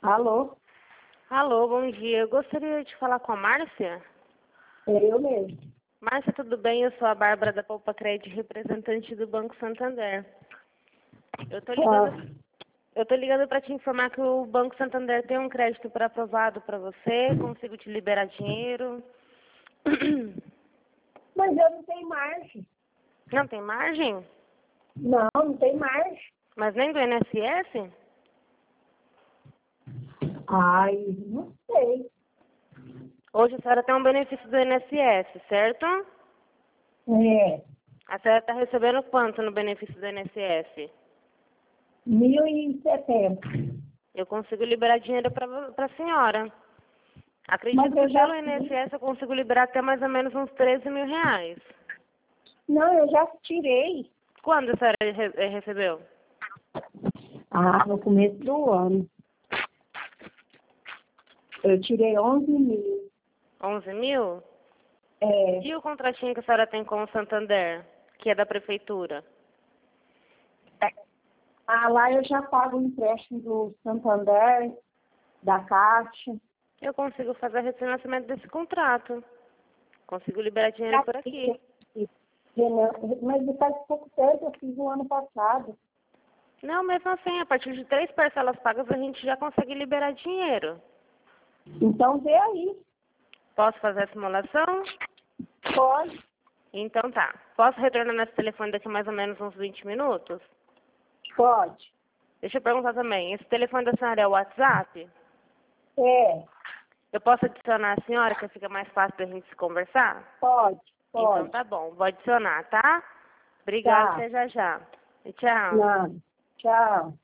Alô? Alô, bom dia. Eu gostaria de falar com a Márcia. É eu mesmo. Márcia, tudo bem? Eu sou a Bárbara da Poupa Crédito, representante do Banco Santander. Eu tô ligando para te informar que o Banco Santander tem um crédito para aprovado para você. Consigo te liberar dinheiro. Mas eu não tenho margem. Não tem margem? Não tem margem. Mas nem do INSS? Ai, não sei. Hoje a senhora tem um benefício do INSS, certo? É, A senhora está recebendo quanto no benefício do INSS? 1.070. Eu consigo liberar dinheiro para a senhora. Mas Acredito eu que já pelo INSS eu consigo liberar até mais ou menos uns 13 mil reais. Não, eu já tirei. Quando a senhora recebeu? No começo do ano. Eu tirei 11 mil. 11 mil? É, E o contratinho que a senhora tem com o Santander, que é da prefeitura? lá eu já pago o empréstimo do Santander, da Caixa. Eu consigo fazer refinanciamento desse contrato. Consigo liberar dinheiro por aqui. Mas faz pouco tempo, eu fiz no ano passado. Não, mesmo assim, a partir de 3 parcelas pagas a gente já consegue liberar dinheiro. Então vê aí. Posso fazer a simulação? Pode. Então tá. Posso retornar nesse telefone daqui mais ou menos uns 20 minutos? Pode. Deixa eu perguntar também, esse telefone da senhora é o WhatsApp? É, Eu posso adicionar a senhora, que fica mais fácil da gente se conversar? pode. Então tá bom, vou adicionar, tá? Obrigada, Tá. até já já. E tchau. Não. Tchau.